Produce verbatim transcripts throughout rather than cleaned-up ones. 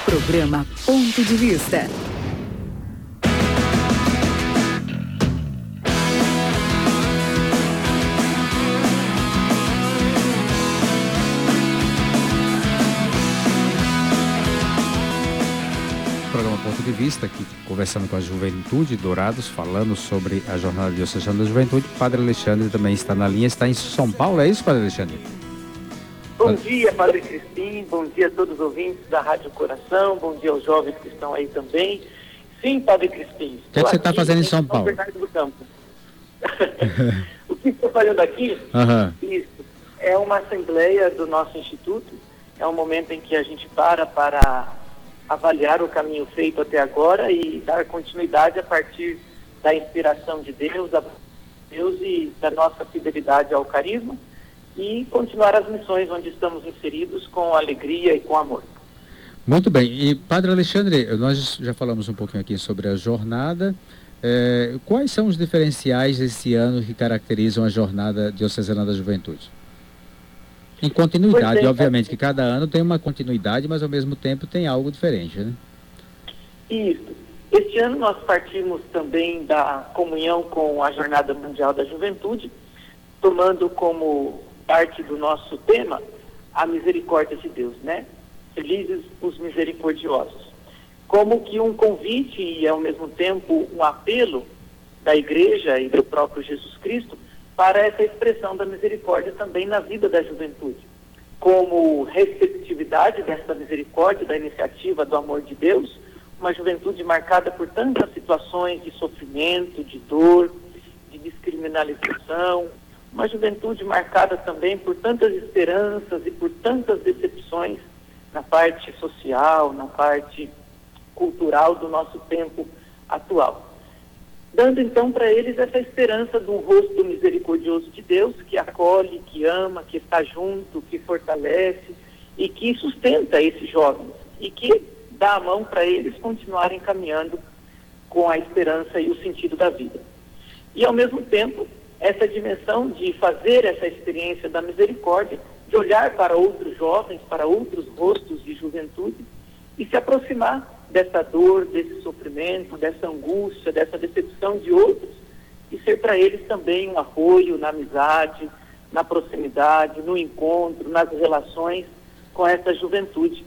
Programa Ponto de Vista. Programa Ponto de Vista, aqui conversando com a Juventude Dourados, falando sobre a Jornada Diocesana da Juventude. Padre Alexandre também está na linha, está em São Paulo, é isso, Padre Alexandre? Bom dia, Padre Crispim, bom dia a todos os ouvintes da Rádio Coração, bom dia aos jovens que estão aí também. Sim, Padre Crispim. O que, é que você está fazendo em São Paulo? São Bernardo do Campo. O que estou fazendo aqui? Uhum. Isso, é uma assembleia do nosso instituto, é um momento em que a gente para para avaliar o caminho feito até agora e dar continuidade a partir da inspiração de Deus, da Deus e da nossa fidelidade ao carisma, e continuar as missões onde estamos inseridos com alegria e com amor. Muito bem. E, Padre Alexandre, nós já falamos um pouquinho aqui sobre a jornada. É, quais são os diferenciais esse ano que caracterizam a Jornada Diocesana da Juventude? Em continuidade, Pois é, obviamente, que cada ano tem uma continuidade, mas ao mesmo tempo tem algo diferente, né? Isso. Este ano nós partimos também da comunhão com a Jornada Mundial da Juventude, tomando como parte do nosso tema a misericórdia de Deus, né? Felizes os misericordiosos. Como que um convite e ao mesmo tempo um apelo da Igreja e do próprio Jesus Cristo para essa expressão da misericórdia também na vida da juventude. Como receptividade dessa misericórdia, da iniciativa do amor de Deus, uma juventude marcada por tantas situações de sofrimento, de dor, de descriminalização, uma juventude marcada também por tantas esperanças e por tantas decepções na parte social, na parte cultural do nosso tempo atual. Dando então para eles essa esperança do rosto misericordioso de Deus, que acolhe, que ama, que está junto, que fortalece e que sustenta esses jovens e que dá a mão para eles continuarem caminhando com a esperança e o sentido da vida. E ao mesmo tempo, essa dimensão de fazer essa experiência da misericórdia, de olhar para outros jovens, para outros rostos de juventude e se aproximar dessa dor, desse sofrimento, dessa angústia, dessa decepção de outros e ser para eles também um apoio na amizade, na proximidade, no encontro, nas relações com essa juventude,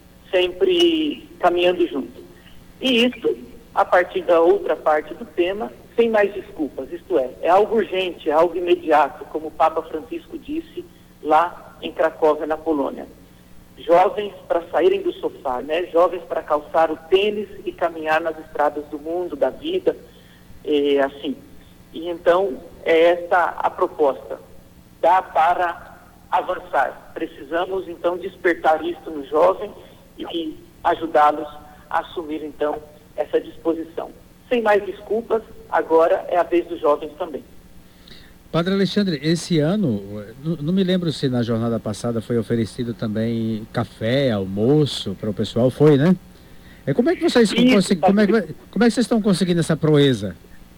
sempre caminhando junto. E isso, a partir da outra parte do tema, sem mais desculpas, isto é, é algo urgente, é algo imediato, como o Papa Francisco disse lá em Cracóvia, na Polônia. Jovens para saírem do sofá, né? Jovens para calçar o tênis e caminhar nas estradas do mundo, da vida, é, assim. E então, é esta a proposta. Dá para avançar. Precisamos, então, despertar isto no jovem e ajudá-los a assumir, então, essa disposição. Sem mais desculpas, agora é a vez dos jovens também. Padre Alexandre, esse ano, não me lembro se na jornada passada foi oferecido também café, almoço para o pessoal, foi, né? É, como é que vocês Isso, como, é, como é que vocês estão conseguindo essa proeza?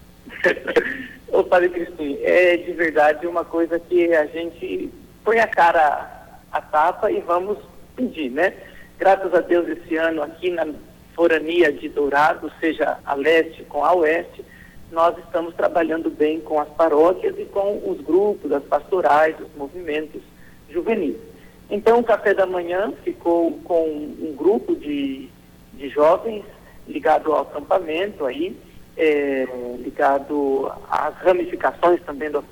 Ô, Padre Crispim, é de verdade uma coisa que a gente põe a cara a tapa e vamos pedir, né? Graças a Deus esse ano aqui na forania de Dourados, seja a leste com a oeste, nós estamos trabalhando bem com as paróquias e com os grupos, as pastorais, os movimentos juvenis. Então, o café da manhã ficou com um grupo de, de jovens ligado ao acampamento, aí, é, ligado às ramificações também do,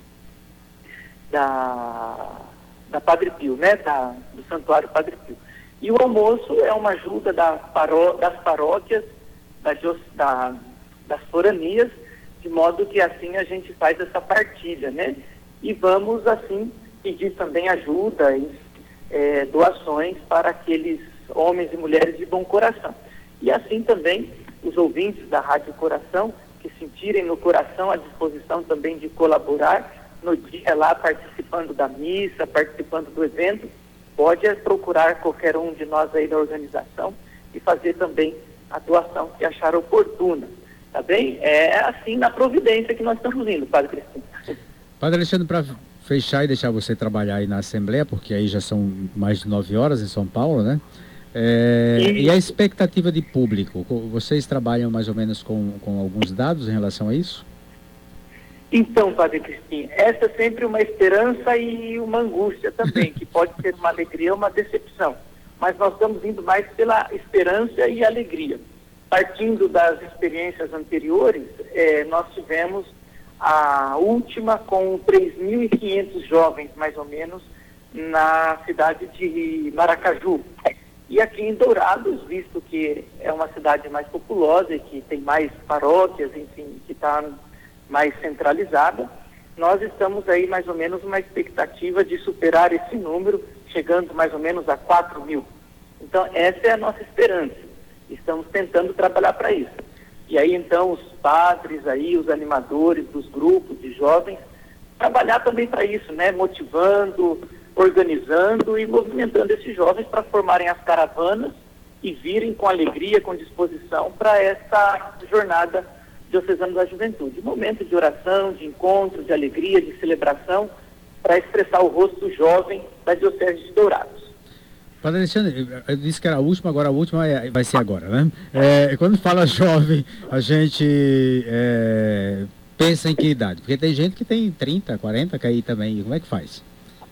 da, da Padre Pio, né, da, do Santuário Padre Pio. E o almoço é uma ajuda das, paró, das paróquias, da, da, das foranias, de modo que assim a gente faz essa partilha, né? E vamos, assim, pedir também ajuda e é, doações para aqueles homens e mulheres de bom coração. E assim também os ouvintes da Rádio Coração, que sentirem no coração a disposição também de colaborar no dia lá, participando da missa, participando do evento, pode procurar qualquer um de nós aí da organização e fazer também a doação que achar oportuna. Tá bem? É assim na providência que nós estamos indo, Padre Crispim. Padre Alexandre, para fechar e deixar você trabalhar aí na Assembleia, porque aí já são mais de nove horas em São Paulo, né? É, E- e a expectativa de público? Co- Vocês trabalham mais ou menos com, com alguns dados em relação a isso? Então, Padre Crispim, essa é sempre uma esperança e uma angústia também, que pode ser uma alegria ou uma decepção. Mas nós estamos indo mais pela esperança e alegria. Partindo das experiências anteriores, eh, nós tivemos a última com três mil e quinhentos jovens, mais ou menos, na cidade de Maracaju. E aqui em Dourados, visto que é uma cidade mais populosa e que tem mais paróquias, enfim, que está mais centralizada, nós estamos aí mais ou menos uma expectativa de superar esse número, chegando mais ou menos a quatro mil. Então, essa é a nossa esperança. Estamos tentando trabalhar para isso. E aí, então, os padres aí, os animadores dos grupos de jovens, trabalhar também para isso, né? Motivando, organizando e movimentando esses jovens para formarem as caravanas e virem com alegria, com disposição para essa jornada diocesana da juventude. Momento de oração, de encontro, de alegria, de celebração, para expressar o rosto jovem da Diocese de Dourados. Padre Alexandre, eu disse que era a última, agora a última é- vai ser agora, né? É, quando fala jovem, a gente é, pensa em que idade? Porque tem gente que tem trinta, quarenta, que aí também, como é que faz?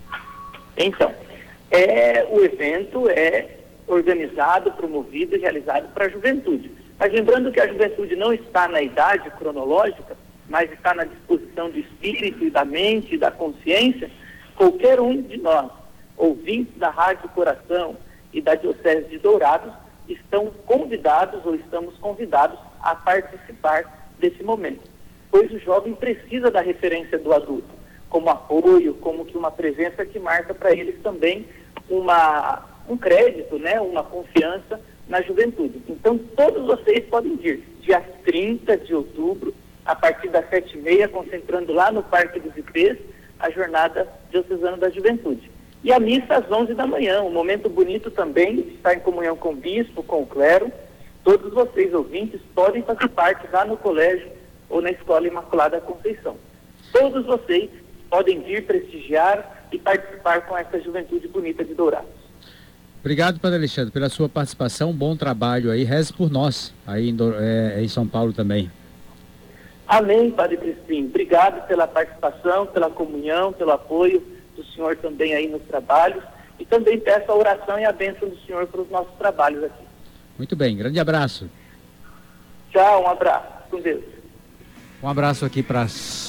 Então, é, o evento é organizado, promovido e realizado para a juventude. Mas lembrando que a juventude não está na idade cronológica, mas está na disposição do espírito e da mente e da consciência, qualquer um de nós, ouvintes da Rádio Coração e da Diocese de Dourados, estão convidados ou estamos convidados a participar desse momento. Pois o jovem precisa da referência do adulto, como apoio, como que uma presença que marca para eles também uma, um crédito, né, uma confiança na juventude. Então, todos vocês podem vir, dia trinta de outubro, a partir das sete e meia, concentrando lá no Parque dos Ipês, a Jornada Diocesana da Juventude. E a missa às onze da manhã, um momento bonito também, de estar em comunhão com o bispo, com o clero. Todos vocês, ouvintes, podem fazer parte lá no colégio ou na Escola Imaculada Conceição. Todos vocês podem vir prestigiar e participar com essa juventude bonita de Dourados. Obrigado, Padre Alexandre, pela sua participação, bom trabalho aí, reze por nós, aí em, Dor- é, em São Paulo também. Amém, Padre Crispim. Obrigado pela participação, pela comunhão, pelo apoio do senhor também aí nos trabalhos. E também peço a oração e a bênção do senhor para os nossos trabalhos aqui. Muito bem, grande abraço. Tchau, um abraço. Com Deus. Um abraço aqui para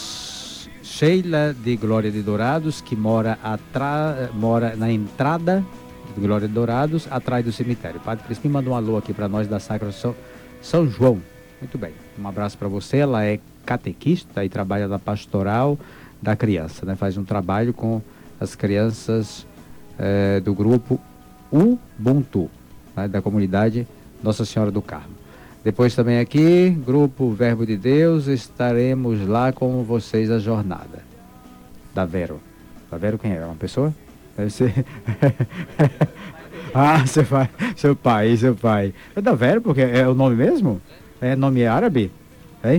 Sheila de Glória de Dourados, que mora, atra... mora na entrada de Glória de Dourados, atrás do cemitério. O Padre Crispim mandou um alô aqui para nós da Sacra São, São João. Muito bem, um abraço para você. Ela é catequista e trabalha na pastoral da criança, né? Faz um trabalho com as crianças eh, do grupo Ubuntu, né? Da comunidade Nossa Senhora do Carmo. Depois também aqui, grupo Verbo de Deus, estaremos lá com vocês a jornada. Da Vero. Da Vero quem é? É uma pessoa? Deve ser. Ah, seu pai, seu pai, seu pai. É da Vero, porque é o nome mesmo? É nome árabe? É?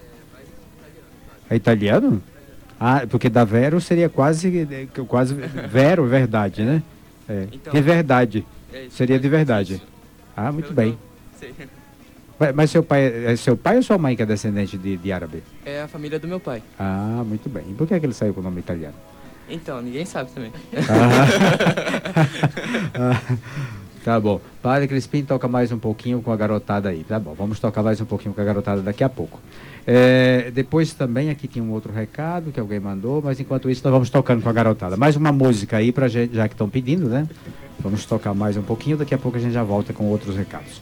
É italiano? Ah, porque da Vero seria quase, quase Vero, verdade, né? É. Então, de verdade. é isso, Seria de mas verdade. isso. Ah, muito Eu bem. não sei. Mas- Mas seu pai, é seu pai ou sua mãe que é descendente de, de árabe? É a família do meu pai. Ah, muito bem. E por que é que ele saiu com o nome italiano? Então, ninguém sabe também. Ah, tá bom. Padre Crispim toca mais um pouquinho com a garotada aí. Tá bom, vamos tocar mais um pouquinho com a garotada daqui a pouco. É, depois também aqui tinha um outro recado que alguém mandou, mas enquanto isso nós vamos tocando com a garotada. Mais uma música aí pra gente, já que estão pedindo, né? Vamos tocar mais um pouquinho, daqui a pouco a gente já volta com outros recados.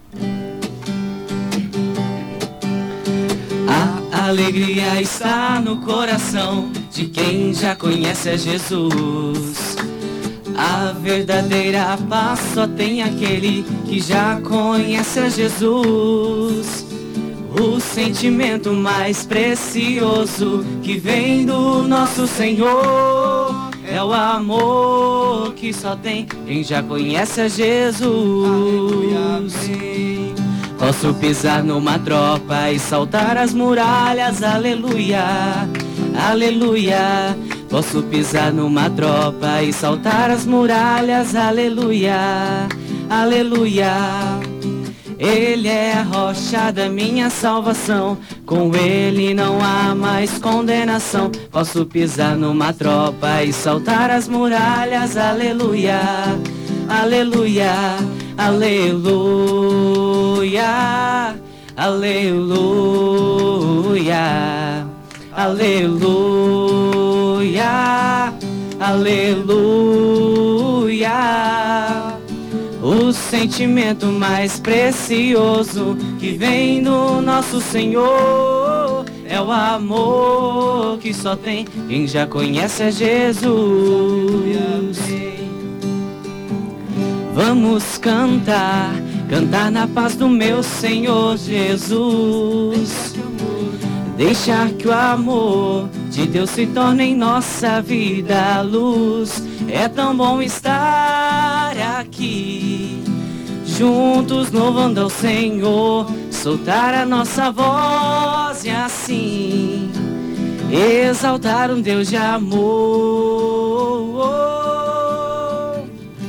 A alegria está no coração de quem já conhece a Jesus. A verdadeira paz só tem aquele que já conhece a Jesus. O sentimento mais precioso que vem do nosso Senhor é o amor que só tem quem já conhece a Jesus. Posso pisar numa tropa e saltar as muralhas, aleluia, aleluia. Posso pisar numa tropa e saltar as muralhas, aleluia, aleluia. Ele é a rocha da minha salvação, com ele não há mais condenação. Posso pisar numa tropa e saltar as muralhas, aleluia, aleluia, aleluia, aleluia, aleluia, aleluia. O sentimento mais precioso que vem do nosso Senhor é o amor que só tem quem já conhece a Jesus. Vamos cantar, cantar na paz do meu Senhor Jesus. Deixar que o amor de Deus se torne em nossa vida a luz. É tão bom estar aqui, juntos louvando ao Senhor, soltar a nossa voz e assim exaltar um Deus de amor.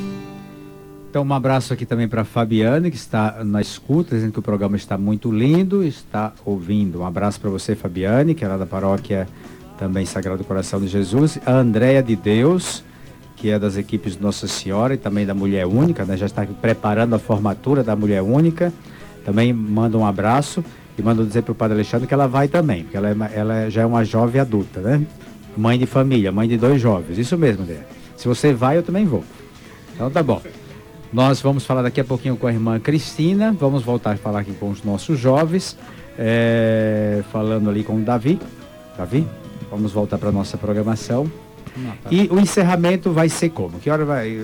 Então um abraço aqui também para Fabiane, que está na escuta, dizendo que o programa está muito lindo, está ouvindo. Um abraço para você, Fabiane, que é lá da paróquia também Sagrado Coração de Jesus. A Andréia de Deus, que é das equipes de Nossa Senhora e também da Mulher Única, né? Já está aqui preparando a formatura da Mulher Única. Também manda um abraço e manda dizer para o Padre Alexandre que ela vai também, porque ela, é, ela já é uma jovem adulta, né? Mãe de família, mãe de dois jovens. Isso mesmo, André. Se você vai, eu também vou. Então tá bom. Nós vamos falar daqui a pouquinho com a irmã Cristina, vamos voltar a falar aqui com os nossos jovens, é, falando ali com o Davi. Davi, vamos voltar para a nossa programação. E o encerramento vai ser como? Que hora vai, é,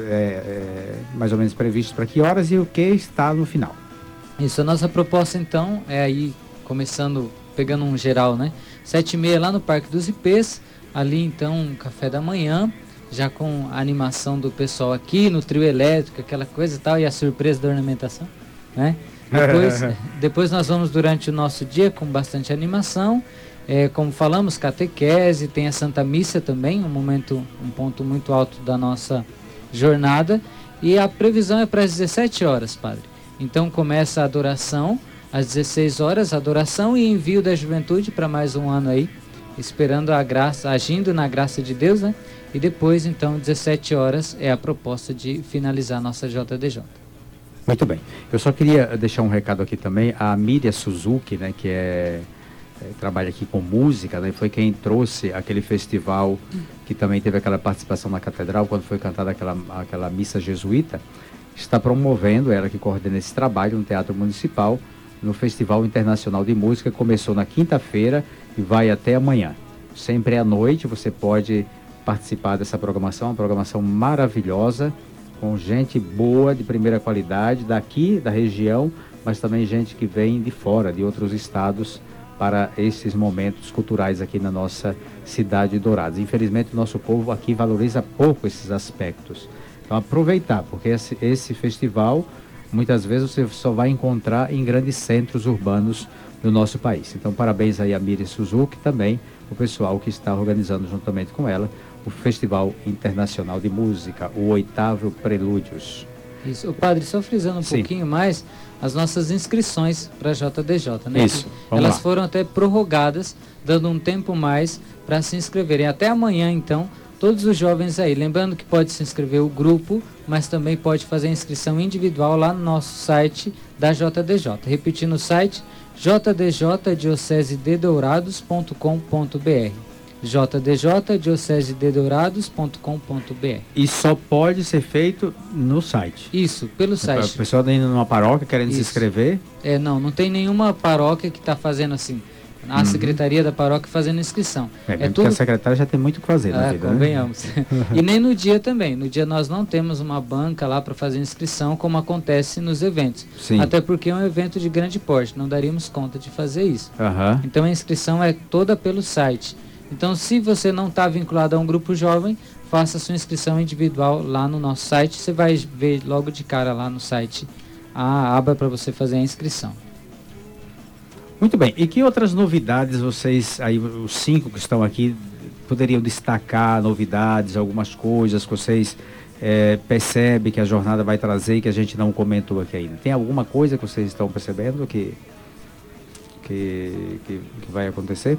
é, mais ou menos previsto para que horas e o que está no final? Isso, a nossa proposta então é aí, começando, pegando um geral, né? Sete e meia lá no Parque dos Ipês, ali então um café da manhã, já com a animação do pessoal aqui, no trio elétrico, aquela coisa e tal, e a surpresa da ornamentação, né? Depois, depois nós vamos durante o nosso dia com bastante animação. É, como falamos, catequese, tem a Santa Missa também, um momento, um ponto muito alto da nossa jornada. E a previsão é para as dezessete horas, padre. Então começa a adoração, às dezesseis horas, adoração e envio da juventude para mais um ano aí, esperando a graça, agindo na graça de Deus, né? E depois, então, dezessete horas é a proposta de finalizar a nossa J D J. Muito bem. Eu só queria deixar um recado aqui também. A Miriam Suzuki, né, que é... É, trabalha aqui com música, né? Foi quem trouxe aquele festival que também teve aquela participação na catedral quando foi cantada aquela, aquela missa jesuíta. Está promovendo, ela que coordena esse trabalho no Teatro Municipal, no Festival Internacional de Música. Começou na quinta-feira e vai até amanhã. Sempre à noite você pode participar dessa programação, uma programação maravilhosa, com gente boa, de primeira qualidade, daqui da região, mas também gente que vem de fora, de outros estados, para esses momentos culturais aqui na nossa cidade de Dourados. Infelizmente, o nosso povo aqui valoriza pouco esses aspectos. Então, aproveitar, porque esse, esse festival, muitas vezes você só vai encontrar em grandes centros urbanos do nosso país. Então, parabéns aí a Miriam Suzuki, também o pessoal que está organizando juntamente com ela o Festival Internacional de Música, o oitavo Prelúdios. Isso, o padre, só frisando um Sim. pouquinho mais, as nossas inscrições para a J D J, né? Isso, vamos Elas lá. foram até prorrogadas, dando um tempo mais para se inscreverem. Até amanhã, então, todos os jovens aí. Lembrando que pode se inscrever o grupo, mas também pode fazer a inscrição individual lá no nosso site da J D J. Repetindo o site, j d j diocese de dourados ponto com ponto b r. j d j diocese de dourados ponto com ponto b r. E só pode ser feito no site. Isso, pelo A site. pessoa indo numa paróquia querendo se Isso. inscrever. É, não, não tem nenhuma paróquia que está fazendo assim. A Uhum. secretaria da paróquia fazendo inscrição. É, É mesmo tudo. que a secretária já tem muito o que fazer na É, vida, né? convenhamos. E nem no dia também. No dia nós não temos uma banca lá para fazer inscrição, como acontece nos eventos. Sim. Até porque é um evento de grande porte, não daríamos conta de fazer isso. Aham. Então a inscrição é toda pelo site. Então, se você não está vinculado a um grupo jovem, faça sua inscrição individual lá no nosso site. Você vai ver logo de cara lá no site a aba para você fazer a inscrição. Muito bem. E que outras novidades vocês, aí os cinco que estão aqui, poderiam destacar, novidades, algumas coisas que vocês é, percebe que a jornada vai trazer e que a gente não comentou aqui ainda? Tem alguma coisa que vocês estão percebendo que, que, que, que vai acontecer?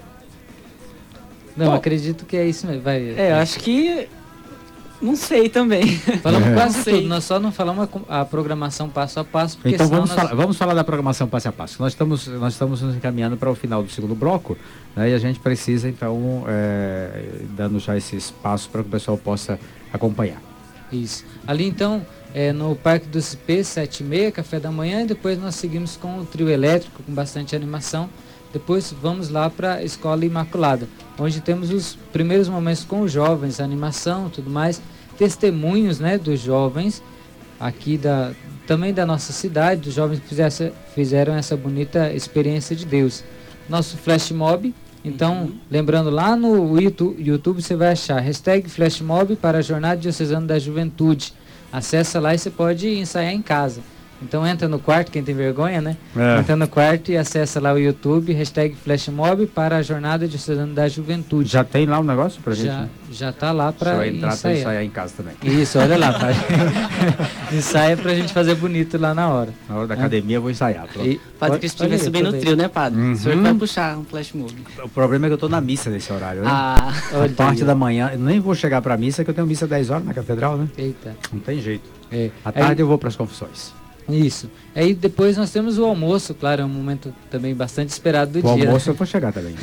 Não, Bom, acredito que é isso mesmo. Vai, É, eu acho que... Não sei também. Falamos É. quase Não sei. tudo, nós só não falamos a, a programação passo a passo, porque Então senão vamos, nós... falar, vamos falar da programação passo a passo. Nós estamos, nós estamos nos encaminhando para o final do segundo bloco, né, e a gente precisa, então, é, dando já esses passos para que o pessoal possa acompanhar. Isso. Ali então, é, no Parque do C P, sete e meia, café da manhã, e depois nós seguimos com o trio elétrico, com bastante animação. Depois vamos lá para a Escola Imaculada, onde temos os primeiros momentos com os jovens, animação, tudo mais, testemunhos, né, dos jovens aqui da, também da nossa cidade, dos jovens que fizesse, fizeram essa bonita experiência de Deus. Nosso flash mob, então, Uhum. lembrando, lá no YouTube, YouTube você vai achar hashtag flash mob para a Jornada Diocesana da Juventude. Acessa lá e você pode ensaiar em casa. Então entra no quarto, quem tem vergonha, né? É. Entra no quarto e acessa lá o YouTube, hashtag flashmob para a Jornada Diocesana da Juventude. Já tem lá um negócio para gente? Já, né? já tá lá Você para vai entrar para ensaiar. ensaiar em casa também. Isso, olha lá, pai. Ensaia pra gente fazer bonito lá na hora. Na hora da academia eu vou ensaiar. Pronto. E, Padre olha- Crispim vai olha aí, subir no aproveita. trio, né, padre? Uhum. O senhor que vai puxar um flash mob. O problema é que eu estou na missa nesse horário, né? Ah, A Olha parte aí. da manhã, eu nem vou chegar para a missa, que eu tenho missa dez horas na catedral, né? Eita. Não tem jeito. É. À tarde Aí- eu vou para as confissões. Isso. Aí depois nós temos o almoço, claro, é um momento também bastante esperado do O dia. almoço eu vou chegar também.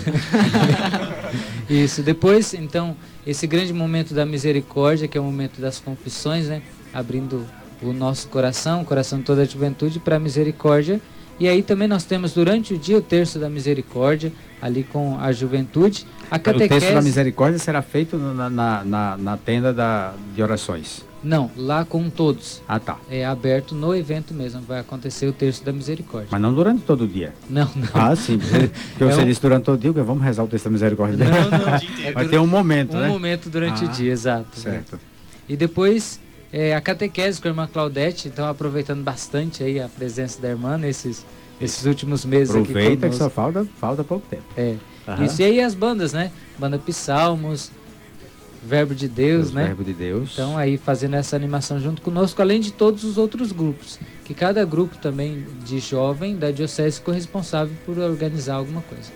Isso. Depois, então, esse grande momento da misericórdia, que é o momento das confissões, né? Abrindo o nosso coração, o coração de toda a juventude para a misericórdia. E aí também nós temos durante o dia o terço da misericórdia, ali com a juventude. A O texto da catequese... misericórdia será feito na, na, na, na tenda da, de orações. Não, lá com todos. Ah, tá. É aberto no evento mesmo, vai acontecer o terço da misericórdia. Mas não durante todo o dia. Não, não. Ah, sim. Porque É você um- disse durante todo o dia, que vamos rezar o texto da misericórdia dele. Não, não. É Vai dura- ter um momento, um né? momento durante Ah, o dia, exato. Certo. E depois é, a catequese com a irmã Claudete, então aproveitando bastante aí a presença da irmã nesses, esses últimos meses aqui Aproveita que conosco. só falta, falta pouco tempo. É. Aham. Isso, e aí as bandas, né? Banda Psalmos, Verbo de Deus, Deus, né? Verbo de Deus. Então aí fazendo essa animação junto conosco, além de todos os outros grupos. Que cada grupo também de jovem da diocese ficou responsável por organizar alguma coisa.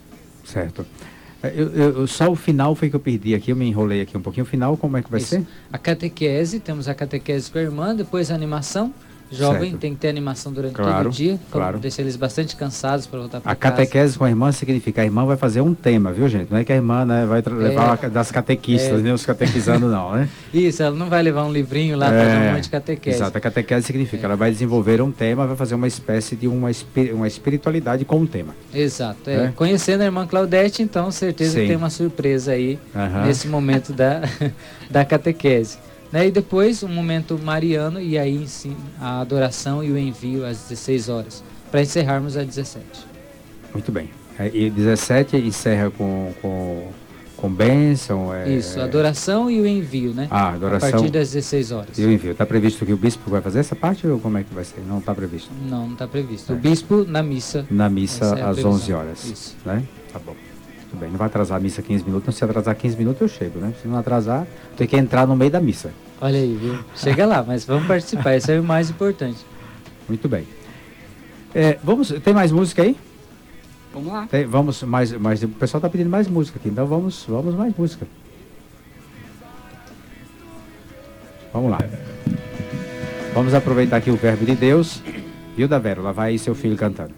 Certo. É, Eu, eu- só o final foi que eu perdi aqui, eu me enrolei aqui um pouquinho. O final, como é que vai Isso. ser? A catequese, temos a catequese com a irmã, depois a animação. Jovem Certo. tem que ter animação durante Claro, todo o dia. claro. Deixa eles bastante cansados para voltar para A casa. catequese com a irmã significa a irmã vai fazer um tema, viu, gente? Não é que a irmã, né, vai tra- levar a- das catequistas, É. nem os catequizando, não, né? Isso, ela não vai levar um livrinho lá para dar um monte de catequese. Exato, a catequese significa, ela vai desenvolver um tema, vai fazer uma espécie de uma, espi- uma espiritualidade com um tema. Exato. É. É. Conhecendo a irmã Claudete, então, certeza Sim. que tem uma surpresa aí Aham. nesse momento da, da catequese. Né? E depois um momento mariano e aí sim a adoração e o envio às dezesseis horas, para encerrarmos às dezessete. Muito bem. É, e dezessete encerra com, com, com bênção. É, Isso, a adoração e o envio, né? Ah, A adoração partir das dezesseis horas. e o envio. Está previsto que o bispo vai fazer essa parte ou como é que vai ser? Não está previsto. Não, não está previsto. É. O bispo na missa. Na missa Essa é a às previsão. onze horas. Isso. Né? Tá bom. Muito bem. Não vai atrasar a missa quinze minutos. Não, se atrasar quinze minutos eu chego, né? Se não atrasar, tem que entrar no meio da missa. Olha aí, viu? Chega lá, mas vamos participar, isso é o mais importante. Muito bem. É, vamos, tem mais música aí? vamos lá. Tem, vamos mais, mais. O pessoal está pedindo mais música aqui, então vamos, vamos mais música. Vamos lá. Vamos aproveitar aqui o Verbo de Deus. Viu, Davero? Lá vai aí seu filho cantando.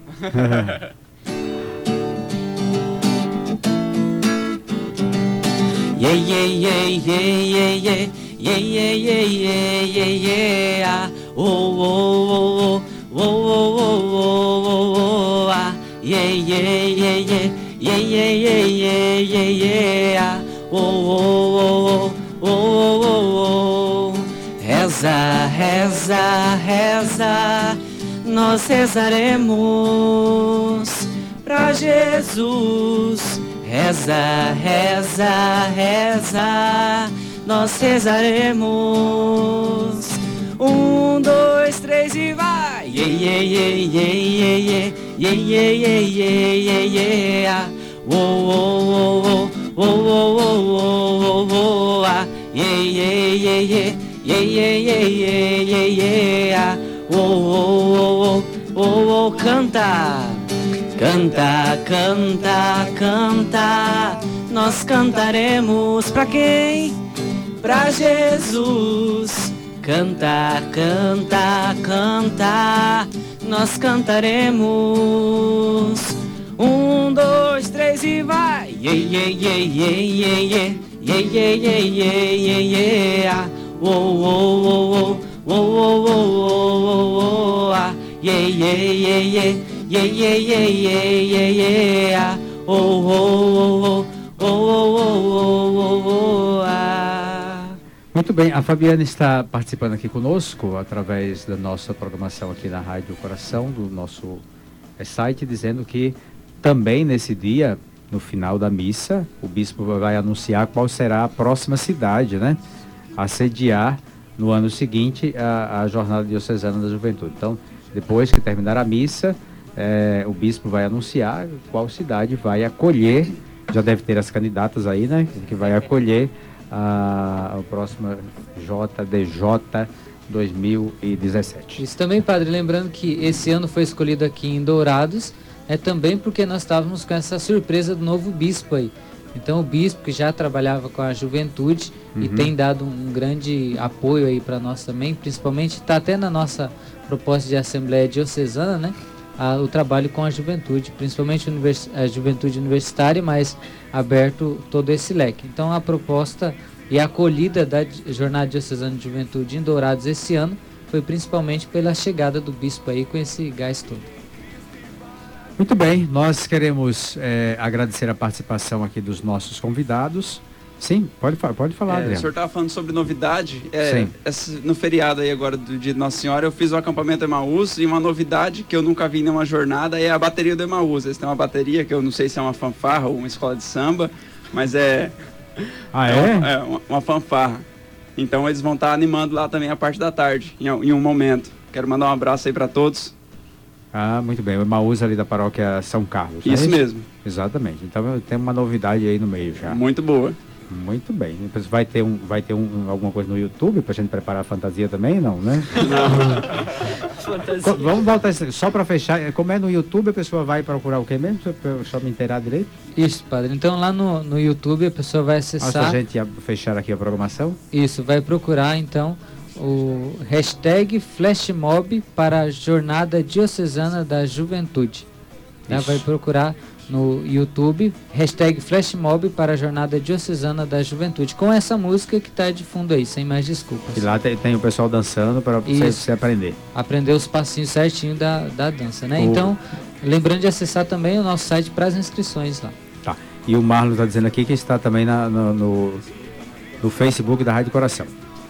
Yeah, yeah, yeah, yeah, yeah, yeah, yeah, yeah, yeah, yeah, yeah, yeah, ah. Oh, oh, oh, oh, oh, oh, oh, oh, oh, oh, ah. Yeah, yeah, yeah, yeah, yeah, yeah, yeah, yeah, yeah, yeah, ah. Oh, oh, oh, oh, oh, oh, oh. Reza, reza, reza, nós rezaremos pra Jesus. Reza, reza, reza, nós rezaremos. Um, dois, três e vai! Yeah, yeah, yeah, yeah, yeah, yeah, yeah, yeah, yeah, yeah, yeah. Oh, oh, oh, oh, oh, oh, oh, oh, oh, ah. Yeah, yeah, yeah, yeah, yeah, yeah, yeah, yeah, yeah, yeah. Oh, oh, oh, oh, oh, canta, canta, canta, canta. Nós cantaremos pra quem? Pra Jesus. Canta, canta, canta. Nós cantaremos. Um, dois, três e vai. Yeah, yeah, yeah, yeah, yeah, yeah. Yeah, yeah, yeah, yeah, yeah, yeah. Oh, oh, oh, oh, oh, oh, oh, oh, oh. Yeah, yeah, yeah, yeah. Yeah, yeah, yeah, yeah, yeah, yeah. Oh, oh, oh, oh, oh, oh, oh, oh, ah. Muito bem, a Fabiana está participando aqui conosco através da nossa programação aqui na Rádio Coração, do nosso é, site, dizendo que também nesse dia, no final da missa, o bispo vai anunciar qual será a próxima cidade, né, a sediar no ano seguinte a, a Jornada Diocesana da Juventude. Então, depois que terminar a missa, é, o bispo vai anunciar qual cidade vai acolher, já deve ter as candidatas aí, né, que vai acolher a, a próxima J D J dois mil e dezessete. Isso também, padre, lembrando que esse ano foi escolhido aqui em Dourados, é também porque nós estávamos com essa surpresa do novo bispo aí. Então o bispo que já trabalhava com a juventude uhum. e tem dado um grande apoio aí para nós também, principalmente está até na nossa proposta de Assembleia Diocesana, né? A, o trabalho com a juventude, principalmente univers, a juventude universitária, mas aberto todo esse leque. Então a proposta e a acolhida da Jornada Diocesana de Juventude em Dourados esse ano foi principalmente pela chegada do bispo aí com esse gás todo. Muito bem, nós queremos é, agradecer a participação aqui dos nossos convidados. Sim, pode, pode falar, é, Adriano. O senhor estava falando sobre novidade. É, esse, no feriado aí agora do dia de Nossa Senhora, eu fiz o acampamento Emaús e uma novidade que eu nunca vi em nenhuma jornada é a bateria do Emaús. Eles têm uma bateria que eu não sei se é uma fanfarra ou uma escola de samba, mas é... Ah, é? É, uma, é uma, uma fanfarra. Então eles vão estar animando lá também a parte da tarde, em, em um momento. Quero mandar um abraço aí para todos. Ah, muito bem. O Emaús ali da paróquia São Carlos. Isso é isso mesmo. Exatamente. Então tem uma novidade aí no meio já. Muito boa. Muito bem. Depois vai ter, um, vai ter um, alguma coisa no YouTube pra gente preparar a fantasia também, não, né? Fantasia. Vamos voltar só para fechar. Como é no YouTube, a pessoa vai procurar o que mesmo? Para eu só me inteirar direito? Isso, padre. Então lá no, no YouTube a pessoa vai acessar... Antes da gente ia fechar aqui a programação? Isso, vai procurar então o hashtag Flashmob para a Jornada Diocesana da Juventude. Tá? Vai procurar no YouTube, hashtag Flashmob para a Jornada Diocesana da Juventude, com essa música que está de fundo aí, sem mais desculpas. E lá tem, tem o pessoal dançando para você, você aprender. Aprender os passinhos certinho da, da dança, né? O... Então, lembrando de acessar também o nosso site para as inscrições lá. Tá. E o Marlon está dizendo aqui que está também na, no, no, no Facebook da Rádio Coração.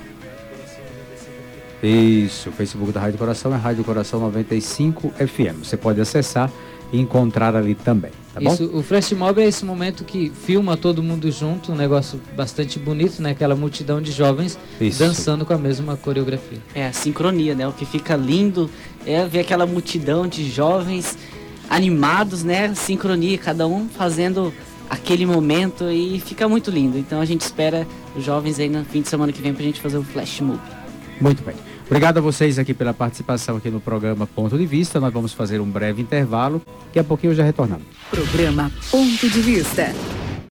Isso, o Facebook da Rádio Coração é Rádio Coração noventa e cinco F M. Você pode acessar e encontrar ali também, tá bom? Isso, o Flash Mob é esse momento que filma todo mundo junto, um negócio bastante bonito, né? Aquela multidão de jovens Isso. dançando com a mesma coreografia. É a sincronia, né? O que fica lindo é ver aquela multidão de jovens animados, né? Sincronia, cada um fazendo aquele momento e fica muito lindo. Então a gente espera os jovens aí no fim de semana que vem pra gente fazer o Flash Mob. Muito bem. Obrigado a vocês aqui pela participação aqui no programa Ponto de Vista. Nós vamos fazer um breve intervalo. Daqui a pouquinho já retornamos. Programa Ponto de Vista.